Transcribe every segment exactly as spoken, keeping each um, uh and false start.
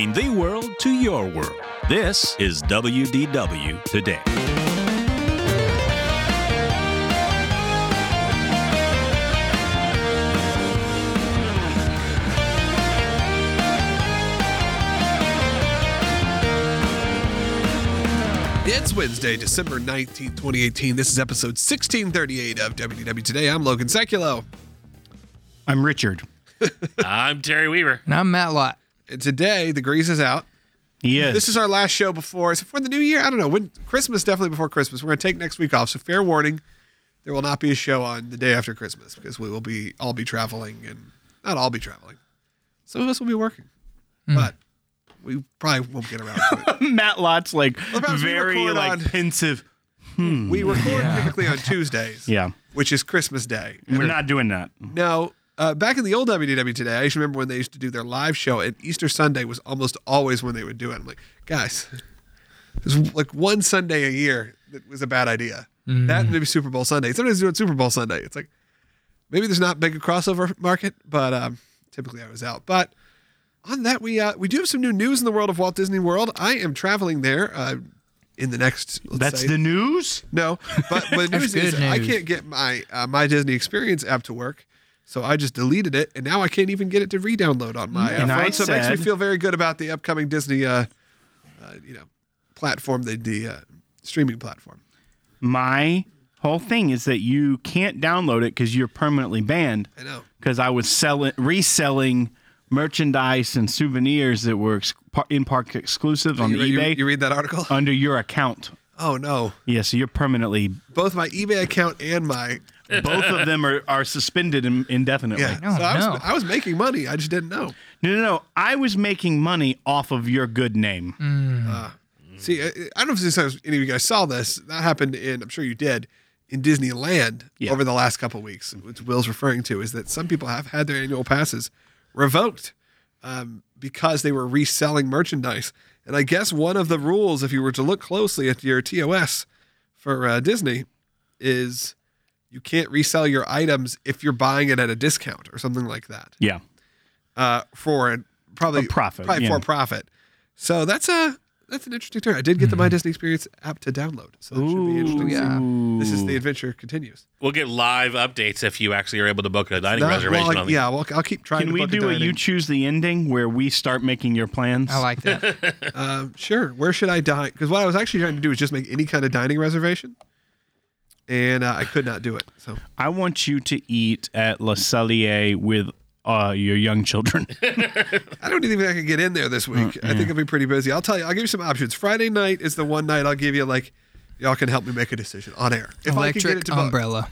bringing the world to your world. This is W D W Today. It's Wednesday, December nineteenth, twenty eighteen. This is episode sixteen thirty-eight of W D W Today. I'm Logan Sekulow. I'm Richard. I'm Terry Weaver. And I'm Matt Lott. And today, the Grease is out. He is. This is our last show before, so for the new year, I don't know, when Christmas, definitely before Christmas. We're going to take next week off, so fair warning, there will not be a show on the day after Christmas because we will be all be traveling, and not all be traveling. Some of us will be working, mm. but we probably won't get around to it. Matt Lott's like well, very like on, pensive. Hmm. We record yeah. typically on Tuesdays, yeah, which is Christmas Day. We're not doing that. No. Uh, back in the old W D W Today, I used to remember when they used to do their live show, and Easter Sunday was almost always when they would do it. I'm like, guys, there's like one Sunday a year that was a bad idea. Mm. That and maybe Super Bowl Sunday. Sometimes doing Super Bowl Sunday. It's like, maybe there's not big a crossover market, but um, typically I was out. But on that, we uh, we do have some new news in the world of Walt Disney World. I am traveling there uh, in the next, let's That's say, the news? No, but, but the news is news. I can't get my uh, My Disney Experience app to work. So I just deleted it, and now I can't even get it to re-download on my uh, phone. So it makes me feel very good about the upcoming Disney, uh, uh, you know, platform, the, the uh, streaming platform. My whole thing is that you can't download it because you're permanently banned. I know. Because I was selling, reselling merchandise and souvenirs that were ex- in-park exclusive on you, eBay. You, you read that article? Under your account. Oh, no. Yeah, so you're permanently... Both my eBay account and my... Both of them are, are suspended in, indefinitely. Yeah. No, so I, no. was, I was making money. I just didn't know. No, no, no. I was making money off of your good name. Mm. Uh, see, I, I don't know if this, any of you guys saw this. That happened in, I'm sure you did, in Disneyland yeah. over the last couple of weeks. Which Will's referring to is that some people have had their annual passes revoked um, because they were reselling merchandise. And I guess one of the rules, if you were to look closely at your T O S for uh, Disney, is... you can't resell your items if you're buying it at a discount or something like that. Yeah. Uh, for probably a profit. Probably yeah. for profit. So that's a that's an interesting turn. I did get the My Disney Experience app to download, so that should be interesting. Yeah. This is the adventure continues. We'll get live updates if you actually are able to book a dining Not, reservation. well, on the- yeah, well, I'll keep trying. Can to we book do a a dining. you choose the ending where we start making your plans? I like that. um, sure. Where should I dine? Because what I was actually trying to do is just make any kind of dining reservation. And uh, I could not do it. So I want you to eat at Le Cellier with uh, your young children. I don't even think I can get in there this week. Uh, I think I'll be pretty busy. I'll tell you. I'll give you some options. Friday night is the one night I'll give you, like, y'all can help me make a decision on air. If I can get it Electric to book. umbrella.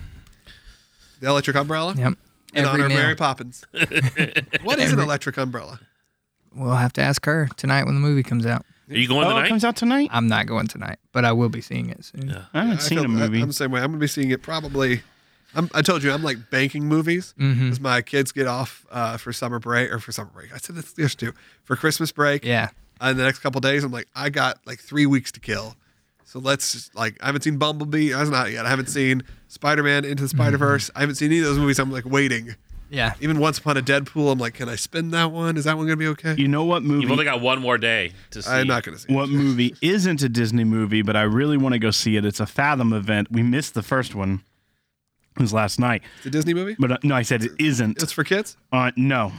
The electric umbrella? Yep. In Every honor of meal. Mary Poppins. What is an electric umbrella? We'll have to ask her tonight when the movie comes out. Are you going Oh, it tonight? comes out tonight? I'm not going tonight, but I will be seeing it soon. Yeah. I haven't I seen feel- a movie. I, I'm the same way. I'm going to be seeing it probably. I'm, I told you, I'm like banking movies Mm-hmm. because my kids get off uh, for summer break or for summer break. I said this yesterday too. For Christmas break. Yeah. And the next couple of days, I'm like, I got like three weeks to kill. So let's just, like, I haven't seen Bumblebee. I was not yet. I haven't seen Spider-Man Into the Spider-Verse. Mm-hmm. I haven't seen any of those movies. I'm like waiting. Yeah. Even Once Upon a Deadpool, I'm like, can I spin that one? Is that one going to be okay? You know what movie? You've only got one more day to see. I'm not going to see What it. movie isn't a Disney movie, but I really want to go see it? It's a Fathom event. We missed the first one. It was last night. It's a Disney movie? But uh, no, I said it isn't. It's for kids? Uh, no.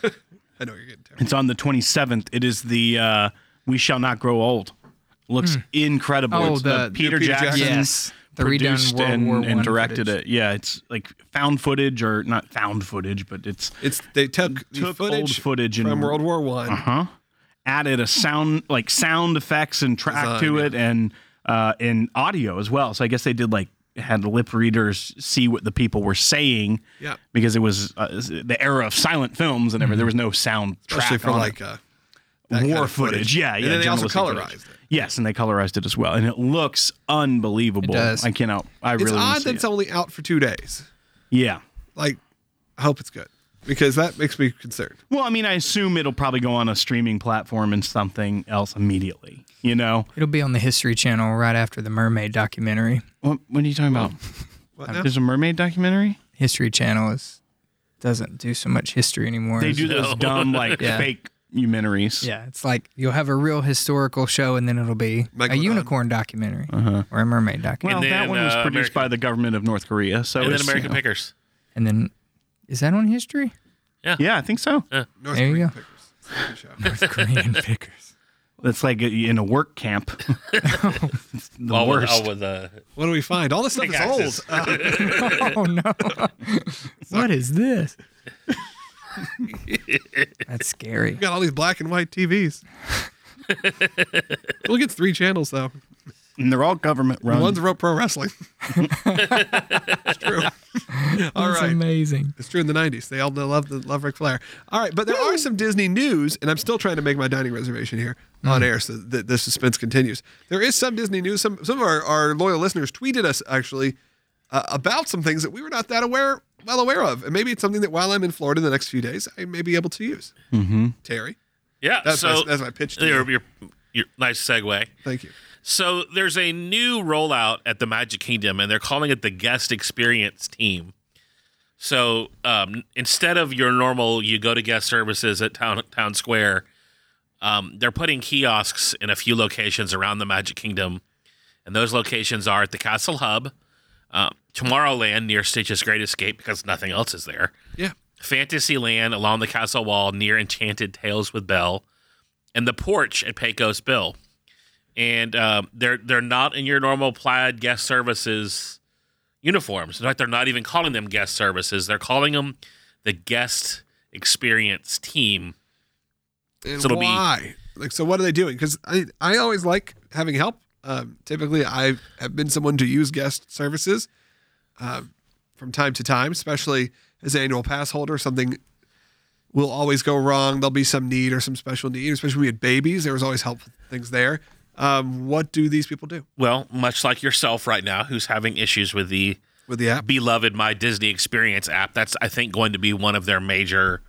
I know you're getting terrible. It's on the twenty-seventh. It is the uh, We Shall Not Grow Old. Looks incredible. Oh, It's the- Peter, Peter Jackson. Jackson. Yes. The produced redone World and, War and One directed footage. it. Yeah, it's like found footage, or not found footage, but it's It's they took, the took footage, old footage from and World War One. uh huh added a sound like sound effects and track Design, to yeah. it, and uh, and audio as well. So I guess they did like had lip readers see what the people were saying. Yeah. because it was uh, the era of silent films and everything. There was no sound Especially track for on like it. uh, that war kind of footage. Yeah, And yeah. then they also journalistic colorized footage. it. Yes, and they colorized it as well, and it looks unbelievable. It does. I cannot. I It's really want odd to see that it's it. only out for two days. Yeah. Like, I hope it's good because that makes me concerned. Well, I mean, I assume it'll probably go on a streaming platform and something else immediately. You know, It'll be on the History Channel right after the Mermaid documentary. what? What are you talking about? What now? There's a mermaid documentary. History Channel is doesn't do so much history anymore. They It's- do those dumb like Yeah. fake documentaries. Yeah, it's like you'll have a real historical show, and then it'll be a Megalodon. unicorn documentary Uh-huh. or a mermaid documentary. Well, And that then, one was uh, produced American- by the government of North Korea. So and then it's, American you know, Pickers. and then, is that on history? Yeah, I think so. North There you Korean go. Pickers. It's a good show. North Korean pickers. It's like in a work camp. It's the All with, worst. all with uh, What do we find? All this stuff Big is axes. old. Uh, Oh no! What is this? That's scary. we got all these black and white T Vs. We'll get three channels though. And they're all government run. One's Rope Pro Wrestling. It's true. All That's right. amazing. It's true in the nineties. They all love the love Ric Flair. All right, but there are some Disney news, and I'm still trying to make my dining reservation here on air so that the suspense continues. There is some Disney news. Some some of our, our loyal listeners tweeted us actually uh, about some things that we were not that aware well aware of, and maybe it's something that while I'm in Florida the next few days, I may be able to use. Mm-hmm. Terry, yeah. that's so my, that's my pitch to your, you. your, your nice segue. Thank you. So there's a new rollout at the Magic Kingdom, and they're calling it the Guest Experience Team. So um, instead of your normal, you go to guest services at Town Town Square, um, they're putting kiosks in a few locations around the Magic Kingdom, and those locations are at the Castle Hub, uh, Tomorrowland near Stitch's Great Escape because nothing else is there, Yeah. Fantasyland along the castle wall near Enchanted Tales with Belle, and the porch at Pecos Bill. And um, they're they're not in your normal plaid guest services uniforms. In fact, they're not even calling them guest services. They're calling them the Guest Experience Team. And So it'll be- why? Like, so what are they doing? Because I, I always like having help. Um, typically, I have been someone to use guest services um, from time to time, especially as an annual pass holder. Something will always go wrong. There'll be some need or some special need, especially when we had babies. There was always helpful things there. Um, what do these people do Well, much like yourself right now, who's having issues with the with the app? beloved My Disney Experience app. That's, I think, going to be one of their major...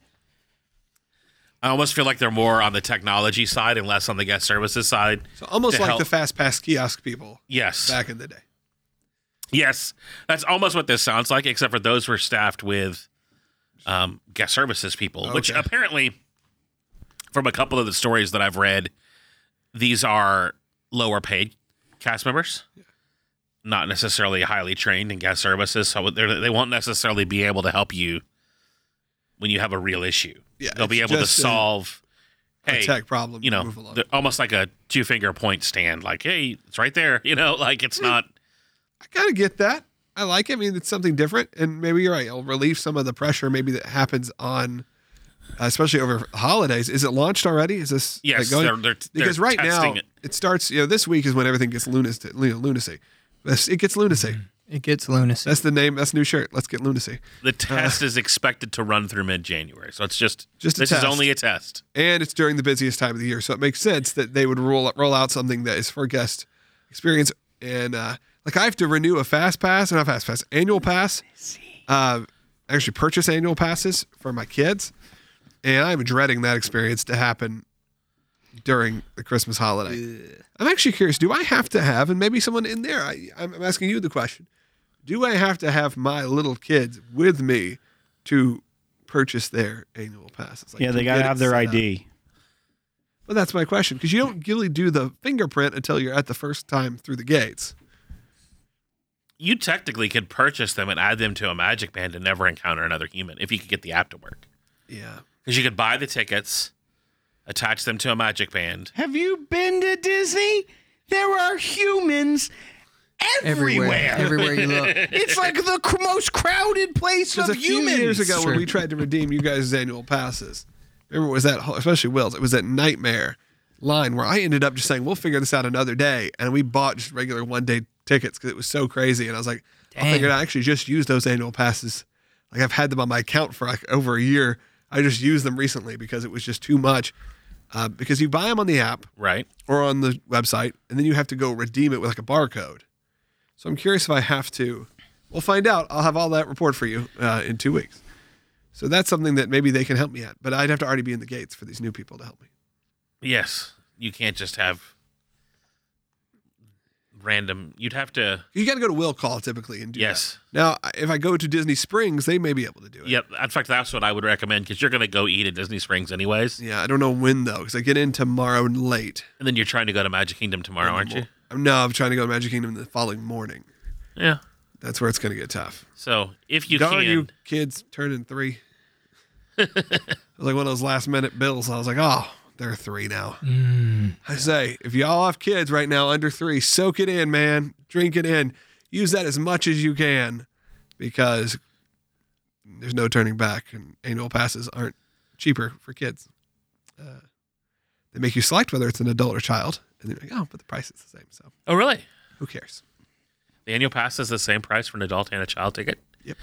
I almost feel like they're more on the technology side and less on the guest services side. So almost to like help- the fast pass kiosk people Yes. back in the day. Yes. That's almost what this sounds like, except for those were staffed with um, guest services people, which Okay. apparently, from a couple of the stories that I've read, these are lower paid cast members, not necessarily highly trained in guest services. So they're- they won't necessarily be able to help you when you have a real issue. Yeah, They'll be it's able to just a- solve, A hey, tech problem. you know, move along. they're almost like a two finger point stand, like, hey, it's right there. You know, like it's not. I kind of get that. I like it. I mean, it's something different, and maybe you're right. It'll relieve some of the pressure maybe that happens on, uh, especially over holidays. Is it launched already? Is this Yes, like, going? they're- they're- because they're right now testing it. it. starts. You know, this week is when everything gets lunacy. You know, lunacy. This- It gets lunacy. It gets lunacy. That's the name. That's the new shirt. Let's get lunacy. The test is expected to run through mid January, so it's just Just a this test. is only a test. And it's during the busiest time of the year, so it makes sense that they would roll roll out something that is for guest experience. And uh, like I have to renew a fast pass, not fast pass, annual pass. Uh, I actually purchase annual passes for my kids, and I'm dreading that experience to happen during the Christmas holiday. I'm actually curious. Do I have to have, and maybe someone in there? I, I'm asking you the question. Do I have to have my little kids with me to purchase their annual passes? Like, Yeah, they to got to get it have their set I up? D. Well, that's my question, because you don't really do the fingerprint until you're at the first time through the gates. You technically could purchase them and add them to a Magic Band and never encounter another human if you could get the app to work. Yeah. Because you could buy the tickets, attach them to a Magic Band. Have you been to Disney? There are humans everywhere. Everywhere you look. It's like the cr- most crowded place Because of a few humans. years ago Sure. when we tried to redeem you guys' annual passes, remember it was that, whole- especially Will's, it was that nightmare line where I ended up just saying, we'll figure this out another day. And we bought just regular one day tickets because it was so crazy. And I was like, I Dang. figured I actually just used those annual passes. Like I've had them on my account for like over a year. I just used them recently because it was just too much. Uh, because you buy them on the app Right. or on the website, and then you have to go redeem it with like a barcode. So I'm curious if I have to. We'll find out. I'll have all that report for you uh, in two weeks. So that's something that maybe they can help me at, but I'd have to already be in the gates for these new people to help me. Yes. You can't just have random. You'd have to. You got to go to Will Call typically and do Yes. that. Now, if I go to Disney Springs, they may be able to do it. Yep. In fact, that's what I would recommend because you're going to go eat at Disney Springs anyways, Yeah, I don't know when though, because I get in tomorrow late. and then you're trying to go to Magic Kingdom tomorrow, aren't you? No, I'm trying to go to Magic Kingdom the following morning. Yeah. That's where it's going to get tough. So if you Darn can, you kids turning three. It was like one of those last minute bills. I was like, oh, they're three now. Mm. I say, if y'all have kids right now under three, soak it in, man. Drink it in. Use that as much as you can because there's no turning back, and annual passes aren't cheaper for kids. Uh, they make you select whether it's an adult or child, and they're like, oh, but the price is the same, so oh really? who cares? The annual pass is the same price for an adult and a child ticket. Yep.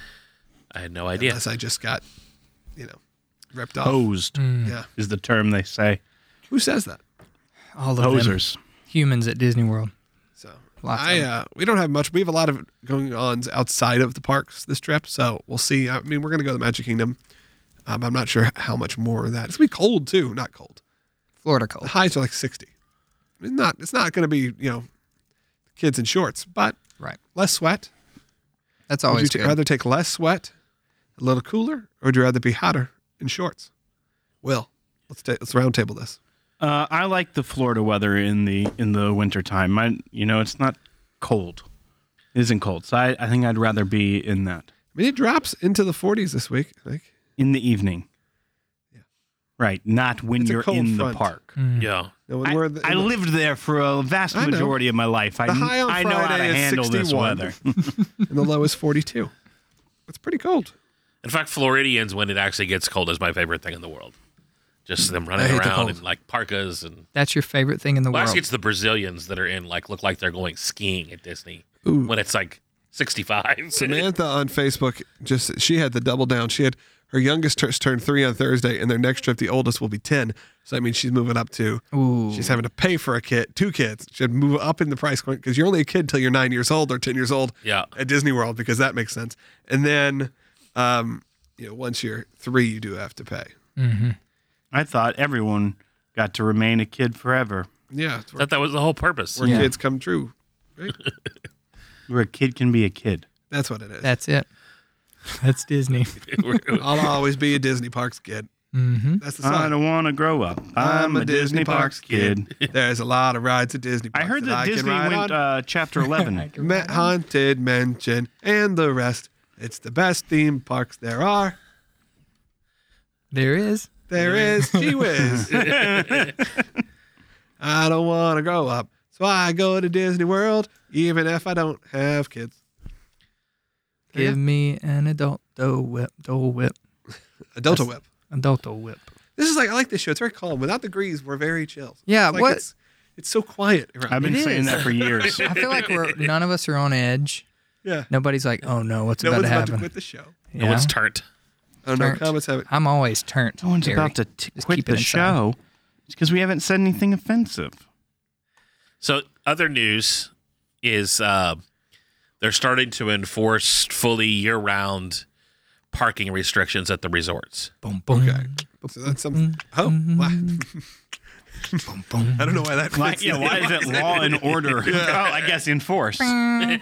I had no idea. Unless I just got, you know, ripped off. Hosed Mm. Yeah. is the term they say. Who says that? All of them Hosers. humans at Disney World. So Lots I of them. uh, we don't have much. We have a lot of going on outside of the parks this trip, so we'll see. I mean, we're gonna go to the Magic Kingdom. Um, I'm not sure how much more of that. It's gonna be cold too. Not cold. Florida The cold. highs are like sixty. It's not. It's not gonna be you know, kids in shorts, but Right. less sweat. That's Would you always t- good. rather take less sweat, a little cooler, or would you rather be hotter in shorts? Will, let's ta- let's round table this. Uh, I like the Florida weather in the in the wintertime. I, you know, it's not cold. It isn't cold. So I, I think I'd rather be in that. I mean, it drops into the forties this week. I think. In the evening. Yeah. Right. Not when It's a you're cold in front. the park. Mm. Yeah. No, when I, we're the, I lived there for a vast I know. majority of my life. I, The high on I know how to Friday is handle this sixty-one. weather. and the low is forty-two. It's pretty cold. In fact, Floridians, when it actually gets cold, is my favorite thing in the world. Just them running I hate the around cold. in like parkas and. That's your favorite thing in the Well, world. actually, it's the Brazilians that are in like look like they're going skiing at Disney Ooh. when it's like sixty-five. Samantha on Facebook just she had the double down. She had her youngest t- turned three on Thursday, and their next trip, the oldest, will be ten. So I mean, she's moving up to. Ooh. She's having to pay for a kid, two kids. She had to move up in the price point because you're only a kid till you're nine years old or ten years old Yeah. at Disney World because that makes sense. And then, um, you know, once you're three, you do have to pay. Mm-hmm. I thought everyone got to remain a kid forever. Yeah, it's where, That that was the whole purpose. where Yeah. kids come true. Right? Where a kid can be a kid. That's what it is. That's it. That's Disney. I'll always be a Disney Parks kid. Mm-hmm. That's the I song. don't want to grow up. I'm, a Disney, Parks kid. There's a lot of rides at Disney I Parks. heard that I can Disney ride went on. uh, chapter eleven. Ma- Haunted Mansion and the rest. It's the best theme parks there are. There is. There is. Gee whiz. I don't want to grow up, so I go to Disney World, even if I don't have kids. Give Yeah. me an adult Dole whip. Dole whip. A Delta That's- Whip. Adult Dole whip. This is like I like this show. It's very calm. Without the grease, we're very chill. Yeah, It's like what- It's, it's so quiet around. I've been It saying is. that for years. I feel like we're none of us are on edge. yeah. Nobody's like, oh no, what's No about one's to about to happen? quit the show. No Yeah. one's turnt. Oh no, Turnt. comments have it. I'm always turned. No one's Gary. about to t- Just quit keep it the inside. show. It's because we haven't said anything offensive. So other news is uh, they're starting to enforce fully year-round parking restrictions at the resorts. Boom, boom. Okay. So that's some. Oh, wow. Boom, boom. I don't know why that. Why, fits yeah, in. why is it law and order? Oh, I guess enforce. So It's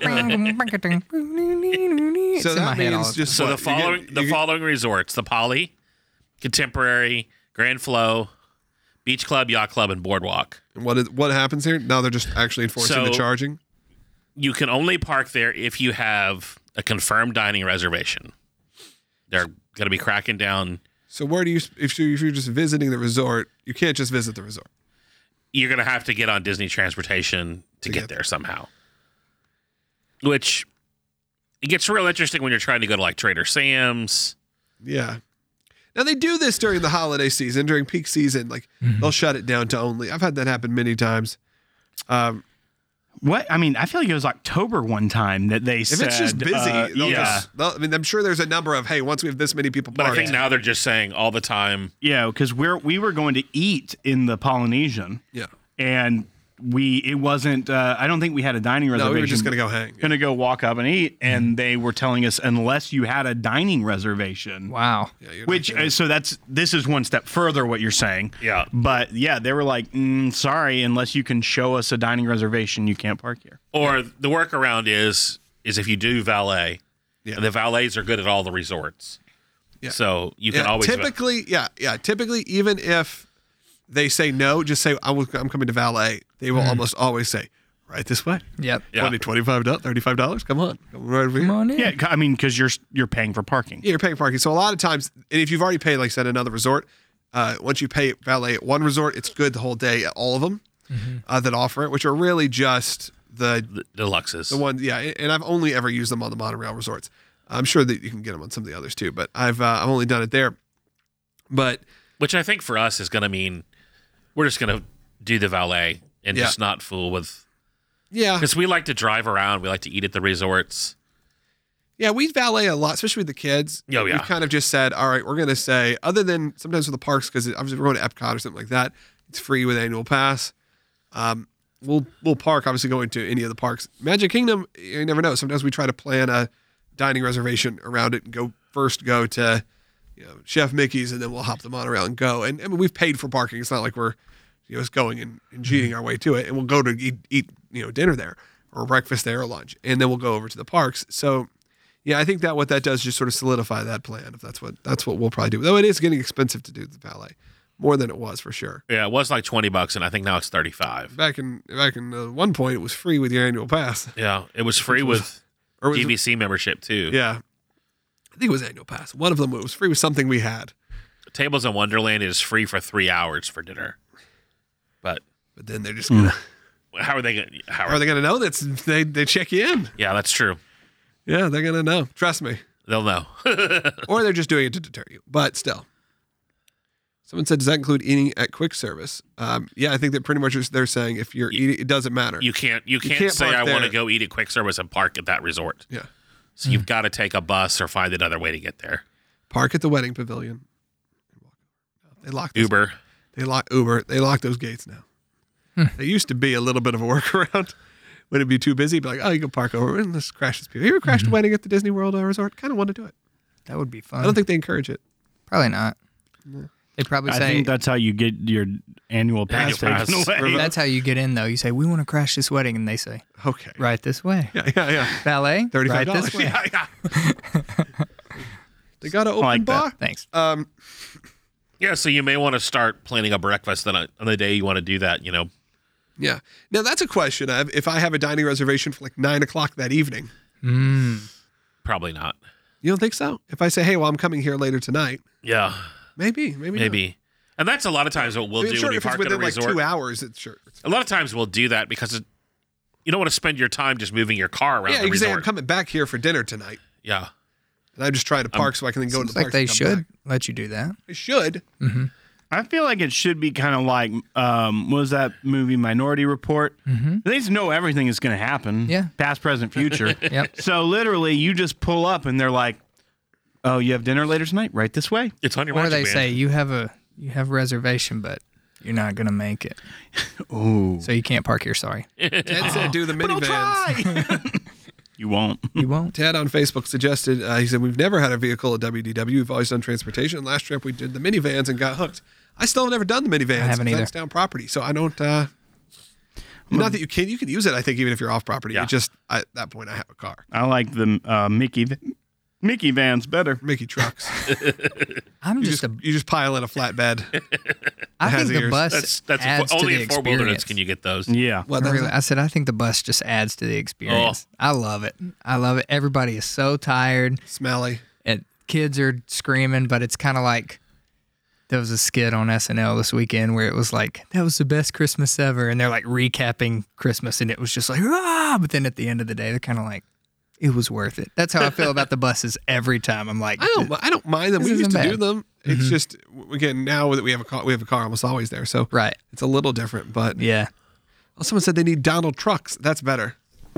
in my that head all means the just So what? the You following get- the you- following resorts: the Poly, Contemporary, Grand Flow, Beach Club, Yacht Club, and Boardwalk. What is what happens here? Now they're just actually enforcing the So- charging. You can only park there if you have a confirmed dining reservation. They're going to be cracking down. So where do you if you if you're just visiting the resort, you can't just visit the resort. You're going to have to get on Disney transportation to, To get, get there somehow. Which it gets real interesting when you're trying to go to like Trader Sam's. Yeah. Now they do this during the holiday season, during peak season. Like they'll shut it down to only. I've had that happen many times. Um, What? I mean, I feel like it was October one time that they if said. it's just busy, uh, they'll yeah, just. They'll, I mean, I'm sure there's a number of hey, once we have this many people But I parked. think now they're just saying all the time. yeah, because we're we were going to eat in the Polynesian, yeah. and we it wasn't. Uh, I don't think we had a dining reservation. No, we were just gonna go hang. Going to go walk up and eat, and they were telling us unless you had a dining reservation. Wow. Yeah, you're not Which gonna- uh, so that's this is one step further what you're saying. Yeah. But yeah, they were like, mm, sorry, unless you can show us a dining reservation, you can't park here. Or the workaround is is if you do valet, Yeah. and the valets are good at all the resorts. Yeah. So you can yeah, always typically, yeah, yeah. Typically, even if they say no, just say I'm, I'm coming to valet. They will almost always say, right this way. Yep. Yeah. twenty, twenty-five dollars, thirty-five dollars. Come on. Come right over here. Come on in. Yeah, I mean, because you're you're paying for parking. Yeah, you're paying parking. So a lot of times, and if you've already paid, like I said, another resort, uh, once you pay valet at one resort, it's good the whole day at all of them uh, that offer it, which are really just the the deluxes. the ones. Yeah, and I've only ever used them on the monorail resorts. I'm sure that you can get them on some of the others too, but I've uh, I've only done it there. But Which I think for us is going to mean we're just going to do the valet and Yeah. just not fool with. yeah, Because we like to drive around. We like to eat at the resorts. yeah, we valet a lot, especially with the kids. Oh, yeah. We've kind of just said, all right, we're going to say, other than sometimes with the parks, because obviously we're going to Epcot or something like that, it's free with annual pass. Um, we'll we'll park, obviously, going to any of the parks. Magic Kingdom, you never know. Sometimes we try to plan a dining reservation around it and go first go to, you know, Chef Mickey's, and then we'll hop the monorail and go. And I mean, we've paid for parking. It's not like we're, you know, just going and, and cheating our way to it. And we'll go to eat, eat, you know, dinner there or breakfast there or lunch, and then we'll go over to the parks. So, yeah, I think that what that does is just sort of solidify that plan. If that's what that's what we'll probably do. Though it is getting expensive to do the valet, more than it was for sure. Yeah, it was like twenty bucks, and I think now it's thirty-five. Back in back in uh, one point, it was free with your annual pass, Yeah, it was free with or was D it- V C membership too. yeah, I think it was annual pass. One of them was free with something we had, Tables in Wonderland is free for three hours for dinner. But but then they're just gonna. how are they going? How How are they gonna know that they they check you in? Yeah, that's true. Yeah, they're gonna know. Trust me. They'll know. Or they're just doing it to deter you. But still. Someone said, does that include eating at quick service? Um, yeah, I think that pretty much is- they're saying if you're eating, it doesn't matter. You can't. You can't, can't say park I want to there. go eat at quick service and park at that resort. yeah. So you've got to take a bus or find another way to get there. Park at the wedding pavilion. They lock those, Uber. They lock Uber. They lock those gates now. They used to be a little bit of a workaround. When it'd be too busy, be like, oh, you can park over and let's crash this people. You ever crashed a wedding at the Disney World uh, Resort? Kind of want to do it. That would be fun. I don't think they encourage it. Probably not. They probably I say think that's how you get your annual pass Annual taken pass. away. that's how you get in though. You say we want to crash this wedding, and they say Okay. right this way. Yeah, yeah, yeah. Valet, thirty-five right dollars. this way. Yeah, yeah. They got an open like that. bar. Thanks. Um, Yeah, so you may want to start planning a breakfast on, a, on the day you want to do that. You know, yeah. Now that's a question. Of if I have a dining reservation for like nine o'clock that evening, Mm. probably not. you don't think so? If I say, hey, well, I'm coming here later tonight, Yeah, maybe, maybe, not. maybe. And that's a lot of times what we'll I mean, do sure, when you if it's park at a within like resort. two hours, it's sure. It's, A lot of times we'll do that because it, you don't want to spend your time just moving your car around yeah, the you can say I'm resort. coming back here for dinner tonight, Yeah, and I'm just trying to park so I can then go to Seems the like park. they and come should back. let you do that. They should. I feel like it should be kind of like, um, what was that movie, Minority Report? Mm-hmm. They just know everything is going to happen. Yeah. Past, present, future. Yep. So literally, you just pull up and they're like, oh, you have dinner later tonight? Right this way. it's on your Or magic they band. say you have a you have a reservation, but you're not gonna make it, Ooh. so you can't park here. Sorry, Ted said do the minivans. You won't. you won't. Ted on Facebook suggested, uh, he said, we've never had a vehicle at W D W. We've always done transportation. Last trip we did the minivans and got hooked. I still have never done the minivans. I haven't 'cause either. That's down property. So I don't, uh, not that you can, you can use it, I think, even if you're off property. Yeah. It just, I, at that point, I have a car. I like the uh, Mickey Mickey vans better. Mickey trucks. I'm You just, just, a. you just pile in a flatbed. I has think the ears. bus that's that's adds only to the in Fort Wilderness experience. can you get those. Yeah. What, I, that was really- it? I said I think the bus just adds to the experience. Oh. I love it. I love it. Everybody is so tired, Smelly. and kids are screaming, but it's kind of like there was a skit on S N L this weekend where it was like that was the best Christmas ever, and they're like recapping Christmas, and it was just like ah, but then at the end of the day, they're kind of like it was worth it. That's how I feel about the buses every time. I'm like, I don't, I don't mind them. This We used to isn't do bad. them. It's just, again, now that we have a car, we have a car almost always there. So right, it's a little different, but yeah. well, someone said they need Donald trucks. That's better.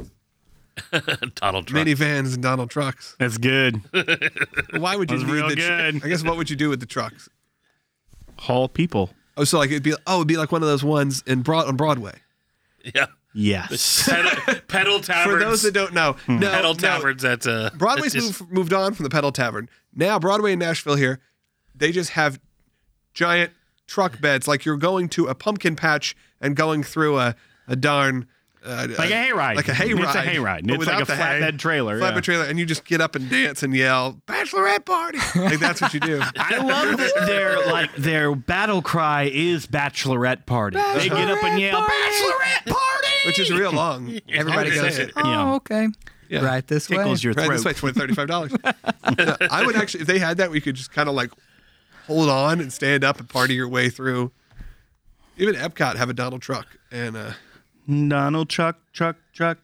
Donald Trump. Minivans and Donald trucks. That's good. Why would you That's need real the tr- good. I guess what would you do with the trucks? Haul people. Oh, so like it'd be oh, it'd be like one of those ones in Broad on Broadway. Yeah. Yes. Pedal, pedal taverns. For those that don't know, no, pedal no, taverns. That's a Broadway's that's just- moved, moved on from the pedal tavern. Now Broadway in Nashville here, they just have giant truck beds like you're going to a pumpkin patch and going through a, a darn uh, Like a hayride. like a hayride. It's a hayride. but It's like without a the hay. flatbed trailer. Flatbed yeah. trailer, and you just get up and dance and yell "Bachelorette party!" Like that's what you do. I love that their like their battle cry is Bachelorette Party. They get up and yell Bachelorette Party, Which is real long. Everybody Hard to goes, say it. oh, Yeah. okay. Yeah. Right this way. tickles your Right, throat. this way, twenty, thirty-five dollars. I would actually, if they had that, we could just kind of like hold on and stand up and party your way through. Even Epcot have a Donald Truck, and uh, Donald Truck, Truck, Truck.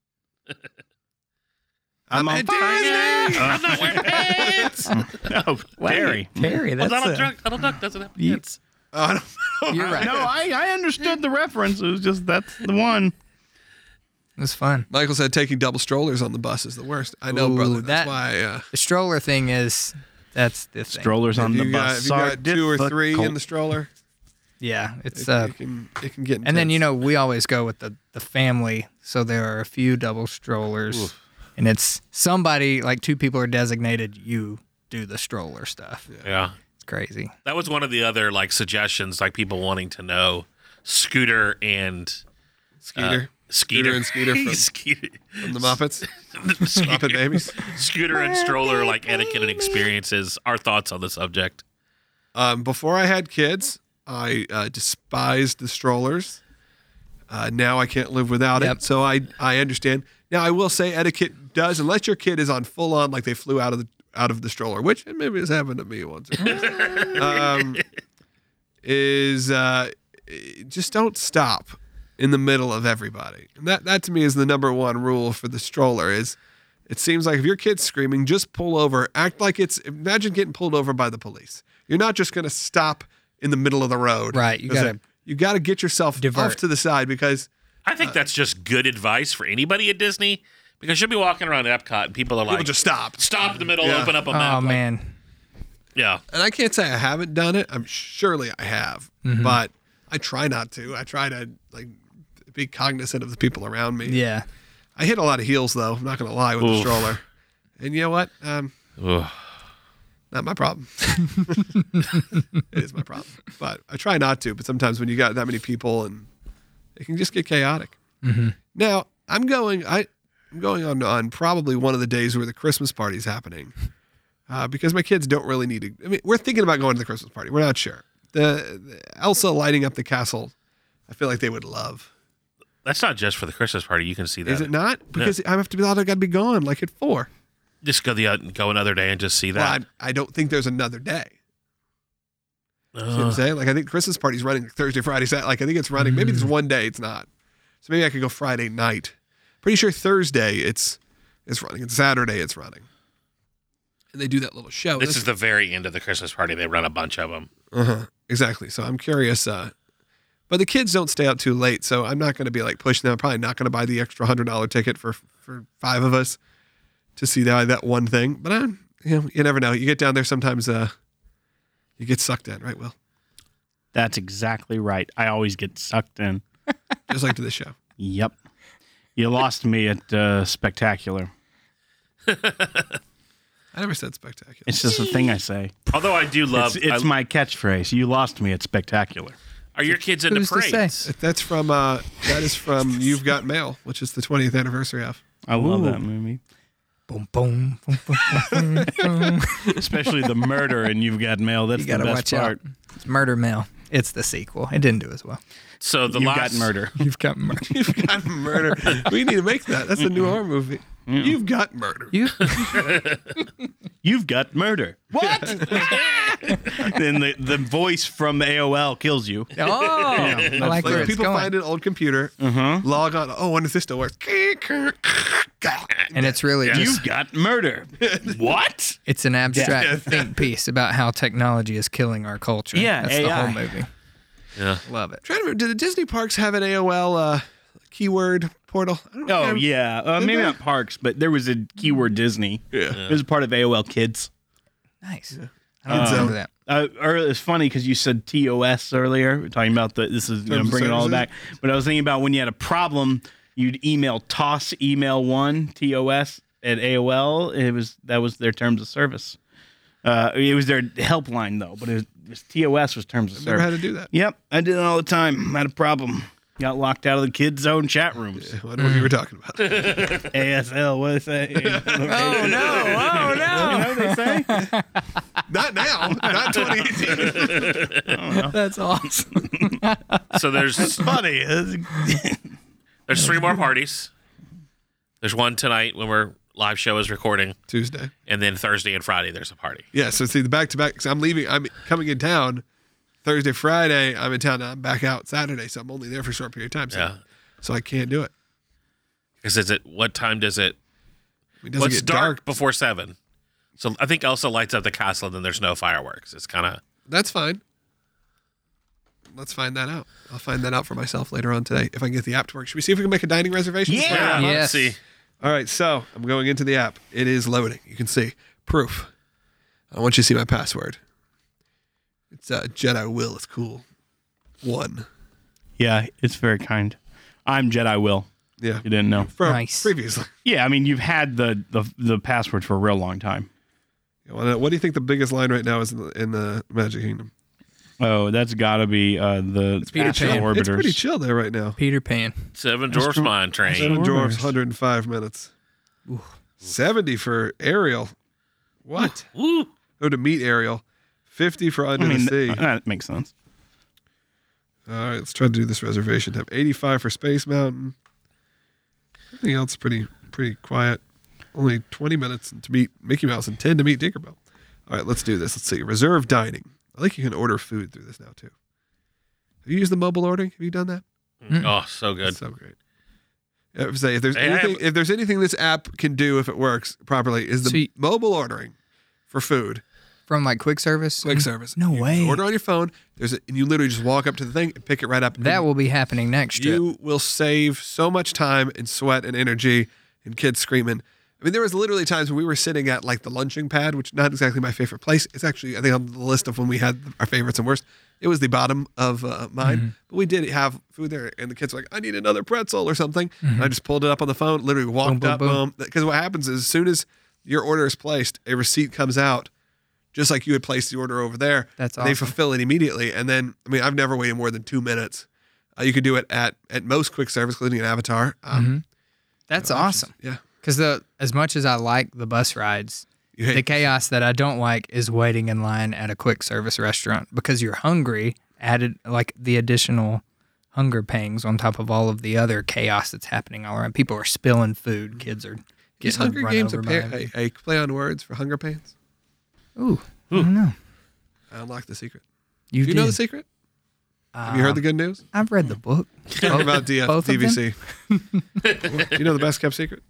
I'm on at fire. Disney! I'm not wearing pants. Oh, Terry. Terry, Well, that's Donald a, Duck, Donald Duck doesn't have You- pants. Oh, I don't know. You're right. No, I, I understood the reference. It was just that's the one. It was fun. Michael said taking double strollers on the bus is the worst. I know, Ooh, brother. That's that- why. Uh, The stroller thing is, that's the thing. Strollers on if the you got, bus. if you got are two or three in difficult. the stroller, Yeah, it's it, uh, it can it can get. and then you intense. know we always go with the the family, so there are a few double strollers, and it's somebody like two people are designated. You do the stroller stuff. Yeah. It's crazy. That was one of the other like suggestions, like people wanting to know Scooter and Scooter, uh, Skeeter and Scooter from, Skeeter. from the Muppets, Muppet Babies. Scooter and stroller like etiquette and experiences. Our thoughts on the subject. Um, before I had kids, I uh, despised the strollers. Uh, now I can't live without Yep. it, so I I understand. Now I will say etiquette does, unless your kid is on full on like they flew out of the out of the stroller, which maybe has happened to me once. Or twice, um, is uh, just don't stop in the middle of everybody. And that that to me is the number one rule for the stroller. Is it seems like if your kid's screaming, just pull over. Act like it's imagine getting pulled over by the police. You're not just going to stop in the middle of the road. Right, you 'Cause gotta it- you got to get yourself divert. off to the side because I think that's just good advice for anybody at Disney because you'll be walking around Epcot and people are people like, just stop. stop in the middle, Yeah. open up a map. Oh like- man, yeah. And I can't say I haven't done it. I'm surely I have, Mm-hmm. but I try not to. I try to like be cognizant of the people around me. yeah. I hit a lot of heels though. I'm not going to lie with the Oof. stroller. And you know what? Um, Ugh. not my problem. It is my problem, but I try not to. But sometimes when you got that many people, and it can just get chaotic. Now I'm going. I, I'm going on on probably one of the days where the Christmas party's happening, uh, because my kids don't really need to. I mean, we're thinking about going to the Christmas party. We're not sure. The, the Elsa lighting up the castle, I feel like they would love. That's not just for the Christmas party. You can see that. Is it not? Because I have to be. I got to be gone like at four. Just go the uh, go another day and just see Well, that. I, I don't think there's another day. See what I'm Ugh. saying? Like, I think Christmas party's running Thursday, Friday, Saturday. Like, I think it's running. Maybe there's one day it's not. So maybe I could go Friday night. Pretty sure Thursday it's it's running. And Saturday it's running. And they do that little show. This is the very end of the Christmas party. They run a bunch of them. uh-huh. Exactly. So I'm curious. Uh, but the kids don't stay out too late, so I'm not going to be like pushing them. I'm probably not going to buy the extra hundred dollar ticket for for five of us to see that that one thing. But I'm, you know, you never know. You get down there sometimes. Uh, you get sucked in, right? Will That's exactly right. I always get sucked in. just like to the show. Yep. You lost me at uh, Spectacular. I never said spectacular. It's just a thing I say. Although I do love. It's, it's I- my catchphrase. You lost me at Spectacucar. Are your kids into Who's to parades? say? That's from uh, that is from You've Got Mail, which is the twentieth anniversary of. I love Ooh. that movie. Boom, boom, boom, boom, boom, boom. Especially the murder and You've Got Mail. That's You the gotta best watch part. out. It's Murder Mill. It's the sequel. It didn't do as well. So the You've last Got Murder. You've got murder. You've Got Murder. We need to make that. That's a new horror movie. You've Got Murder. You You've Got Murder. What? Then the, the voice from the A O L kills you. Oh, I like Like where it's people going. find an old computer, Uh-huh. log on. Oh, when does this still work? and it's really just You've Got Murder. What? it's an abstract Yeah. think piece about how technology is killing our culture. Yeah, that's A I. the whole movie. Yeah. Love it. Trying to remember, did the Disney parks have an A O L uh, keyword portal? I don't know. Oh, yeah. Uh, Did maybe they? not parks, but there was a keyword Disney. Yeah. It was part of A O L Kids. Nice. I don't Um, remember that. Uh, or it's funny because you said T O S earlier. We're talking about the this is you know, Terms of bringing it all services? back. But I was thinking about when you had a problem, you'd email toss email one T O S at A O L. It was that was their terms of service. Uh, it was their helpline though, but it was, it was T O S was terms of I've never service. had to do that. Yep, I did it all the time. I had a problem. Got locked out of the kids' zone chat rooms. I wonder what you were talking about. A S L, what did they say? Oh no! Oh no! You know what they say? Not now. Not twenty eighteen. That's awesome. So there's Funny. there's three more parties. There's one tonight when we're live show is recording, Tuesday. and then Thursday and Friday there's a party. Yeah, so see the back to back. I'm leaving. I'm coming in town Thursday, Friday. I'm in town. I'm back out Saturday, so I'm only there for a short period of time. So, Yeah. so I can't do it. Because is it what time does it? It doesn't Well, it's get dark, dark. before seven. So I think Elsa lights up the castle, and then there's no fireworks. It's kind of That's fine. Let's find that out. I'll find that out for myself later on today if I can get the app to work. Should we see if we can make a dining reservation? before we Yeah. wrap up? Yes. Let's see. All right, so I'm going into the app. It is loading. You can see proof. I want you to see my password. It's uh, Jedi Will. It's cool. One. Yeah, it's very kind. I'm Jedi Will. Yeah. You didn't know. From Nice. previously. Yeah, I mean you've had the the, the password for a real long time. Well, What do you think the biggest line right now is in the, in the Magic Kingdom? Oh, that's got to be uh, the Peter Astral Pan. Orbiters. It's pretty chill there right now. Peter Pan. Seven Dwarfs Astro- Mine Train. Seven Orbiters. dwarfs, one hundred five minutes. seventy for Ariel. What? Woo. Oh, to meet Ariel. fifty for Under I mean, the Sea. th- that makes sense. All right, let's try to do this reservation time. eighty-five for Space Mountain. Everything else pretty pretty quiet. Only twenty minutes to meet Mickey Mouse and ten to meet Tinkerbell. All right, let's do this. Let's see. Reserve dining. I think you can order food through this now too. Have you used the mobile ordering? Have you done that? Oh, so good. It's so great. Yeah, if, say, if there's Hey, I anything, have- if there's anything this app can do if it works properly, is the So you- mobile ordering for food. From like quick service. Quick service. No You way. Order on your phone. There's a, and you literally just walk up to the thing and pick it right up. That will be happening next trip. You will save so much time and sweat and energy and kids screaming. I mean, there was literally times when we were sitting at like the lunching pad, which not exactly my favorite place. It's actually, I think, on the list of when we had our favorites and worst. It was the bottom of uh, mine, Mm-hmm. but we did have food there, and the kids were like, "I need another pretzel or something." And I just pulled it up on the phone, literally walked Mm-hmm. Boom, up, boom, boom. Because what happens is, as soon as your order is placed, a receipt comes out, just like you had placed the order over there. That's They awesome. fulfill it immediately, and then I mean, I've never waited more than two minutes. Uh, you could do it at at most quick service, including an Avatar. Um, That's options. awesome. Yeah, Because the as much as I like the bus rides, you hate the chaos that I don't like is waiting in line at a quick service restaurant because you're hungry. Added like the additional hunger pangs on top of all of the other chaos that's happening all around. People are spilling food. Kids are Is getting Hunger run Games a, over pair, by a, a play on words for Hunger Pains? Ooh, I don't know. I unlocked the secret. You, Do you did. know the secret? Have you heard the good news? I've read the book. Talk about D F, both of D V C. Do you know the best kept secret?